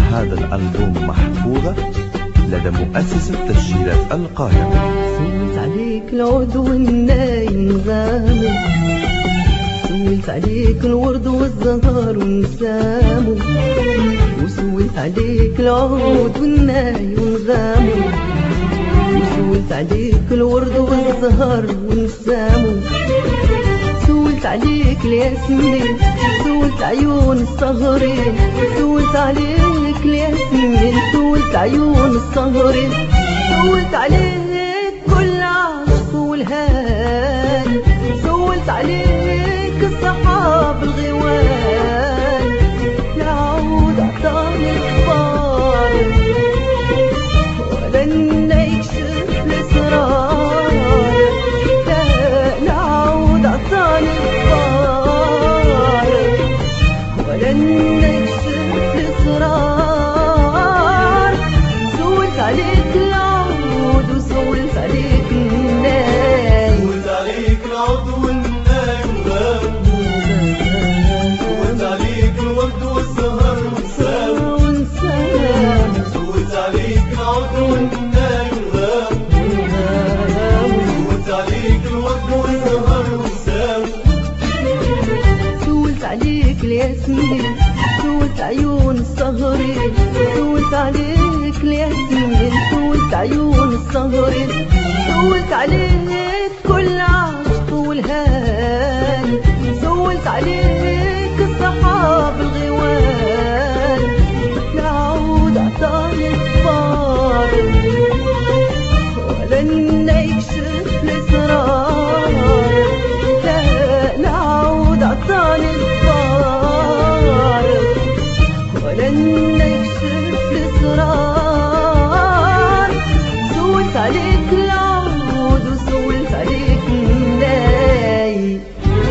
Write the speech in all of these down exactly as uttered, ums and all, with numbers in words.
هذا الألبوم محفوظة لدى مؤسسة تسجيلات القاهرة. سولت عليك العود والنايم غامر، سولت عليك الورد والزهر ونسامه، وسولت عليك العود والنايم غامر، وسولت عليك الورد والزهر ونسامه، سولت عليك الياسمين، سولت عيون السهرين، سولت عليك الياسمين، سولت عيون السهرين، سولت عليك كل عاشق والهان، سولت عليك الصحاب الغوان، العود عطاني الكبار ولا إنه يكشف الأسرار، العود عطاني الكبار ولا إنه يكشف الأسرار، سولت عليك العود وسولت عليك الناي، سولت عليك العود والناي سولت عليك الورد والزهر ونسام، سولت عليك العود والناي سولت عليك الورد والزهر ونسام، سولت عليك الياسمين، سولت عيون السهرين، سولت عليك الياسمين، سولت عيون السهرين، سولت عليك كل عاشق والهان، سولت عليك الصحاب الغوان، العود عطاني الكبار ولا إنه يكشف الأسرار، لا العود عطاني الكبار ولا إنه يكشف الأسرار، سولت عليك العود وسولت عليك الناي.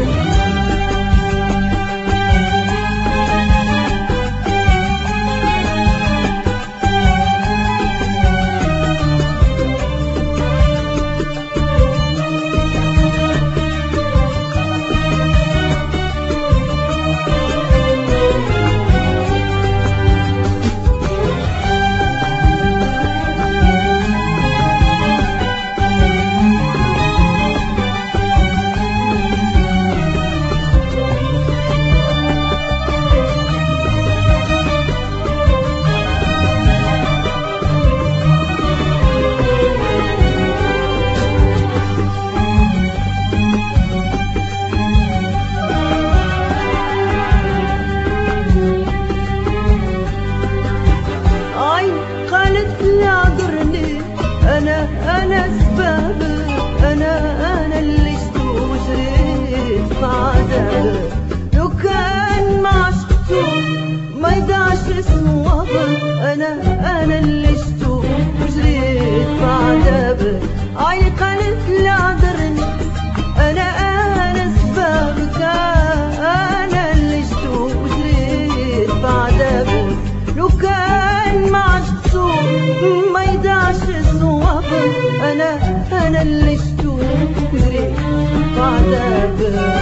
أنا أنا سبابك، أنا أنا اللي شفت وجريت في عذابك، لو كان ما عشقته ما يدعش صوابك، أنا أنا اللي شفت وجريت في عذابك، عيني قالت لي عذرني، أنا أنا سبابك، أنا اللي شفت وجريت في عذابك، لو كان ما عشقته ما يدعش صوابك، أنا أنا اللي شفتو وجريت في عذابك،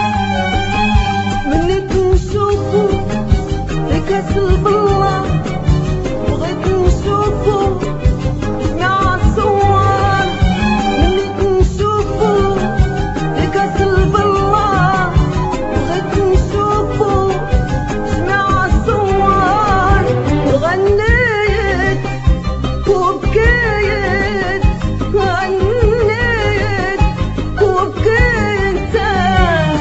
منك نشوفو في كاس البلا، بغيت نشوفو مع الصوار، منك نشوفو في كاس البلا، بغيت نشوفو مع الصوار، وغنيت وبكيت، غنيت وبكيت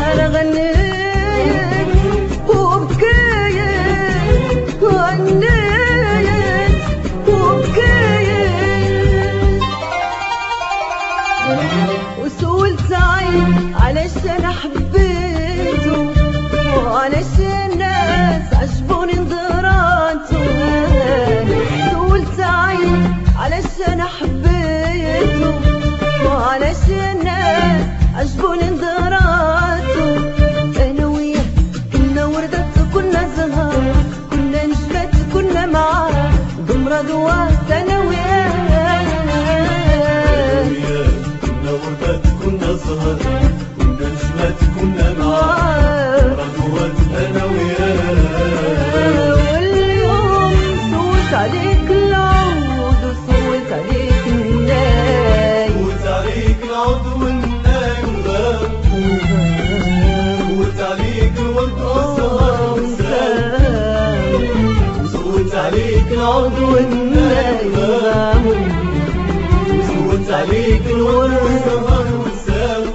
عليك الورد والسهر والسلام وزودت عليك العود والنايم وزودت عليك الورد والسهر والسلام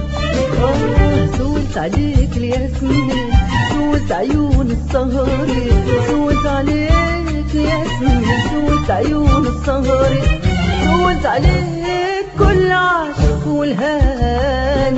زودت عليك الياسمين زودت عيون السهر زودت عليك ياسمين زودت عيون السهر زودت عليك كل عاشق والهاني